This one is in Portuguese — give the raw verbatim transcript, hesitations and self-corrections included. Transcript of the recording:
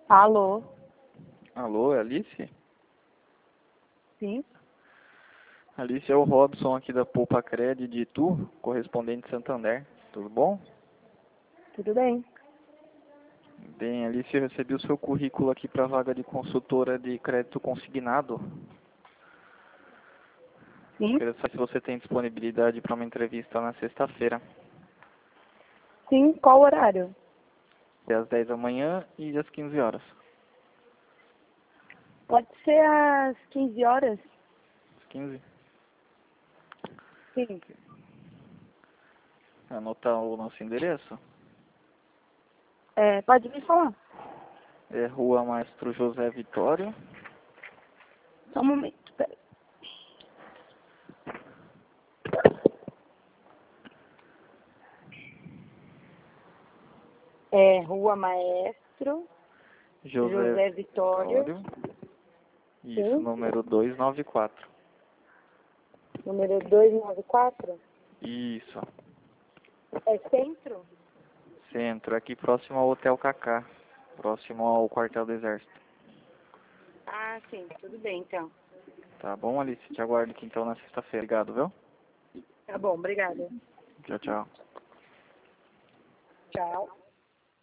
Alô? Alô, é Alice? Sim? Alice, é o Robson aqui da Poupa Cred de Itu, correspondente de Santander. Tudo bom? Tudo bem. Bem, Alice, eu recebi o seu currículo aqui para a vaga de consultora de crédito consignado. Sim? Queria saber se você tem disponibilidade para uma entrevista na sexta-feira, Sim, qual horário? às dez da manhã e às quinze horas. Pode ser às quinze horas? Às quinze? Sim. Anotar o nosso endereço? É, pode me falar. É Rua Maestro José Vitório, Só um momento, peraí. É, Rua Maestro José, José Vitório. Vitório. Isso, Sim? número duzentos e noventa e quatro. Número duzentos e noventa e quatro. Isso. É centro? Centro, aqui próximo ao Hotel Cacá, próximo ao quartel do Exército. Ah, sim, tudo bem então. Tá bom, Alice? Te aguardo aqui então na sexta-feira. Obrigado, viu? Tá bom, obrigada. Tchau, tchau. Tchau.